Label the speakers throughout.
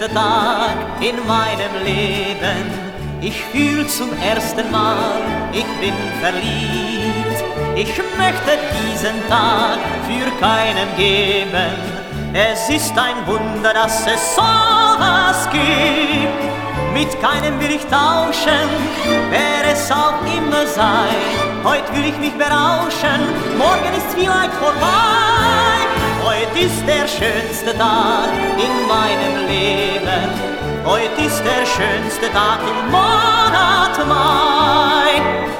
Speaker 1: schönste Tag in meinem Leben. Ich fühl zum ersten Mal, ich bin verliebt. Ich möchte diesen Tag für keinen geben. Es ist ein Wunder, dass es sowas gibt. Mit keinem will ich tauschen, wer es auch immer sei. Heute will ich mich berauschen, morgen ist vielleicht vorbei. Heute ist der schönste Tag in meinem Leben. Heute ist der schönste Tag im Monat Mai.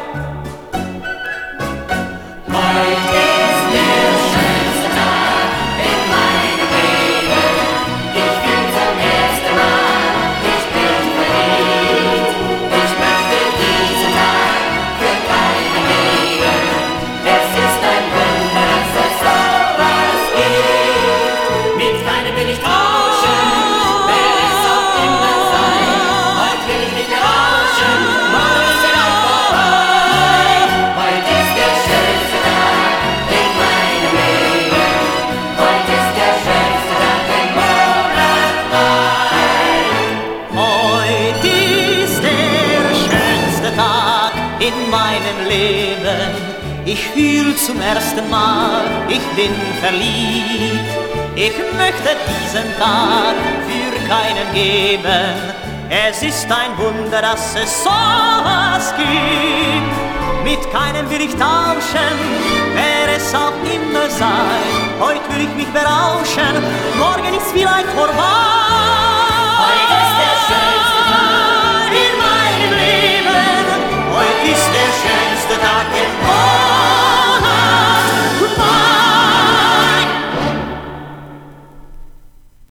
Speaker 1: Heute ist der schönste Tag in meinem Leben. Ich fühl zum ersten Mal, ich bin verliebt. Ich möchte diesen Tag für keinen geben. Es ist ein Wunder, dass es sowas gibt. Mit keinem will ich tauschen, wer es auch immer sei. Heute will ich mich berauschen, morgen ist vielleicht vorbei. Heute ist der schönste Tag in meinem Leben. Heute ist der schönste Tag im Monat Mai. Heute ist der schönste Tag in meinem Leben. Ich fühl zum ersten Mal, ich bin verliebt. Ich möchte diesen Tag für keinen geben. Es ist ein Wunder, dass es sowas gibt. Mit keinem will ich tauschen, wer es auch immer sei. Heute will ich mich berauschen, morgen ist vielleicht vorbei.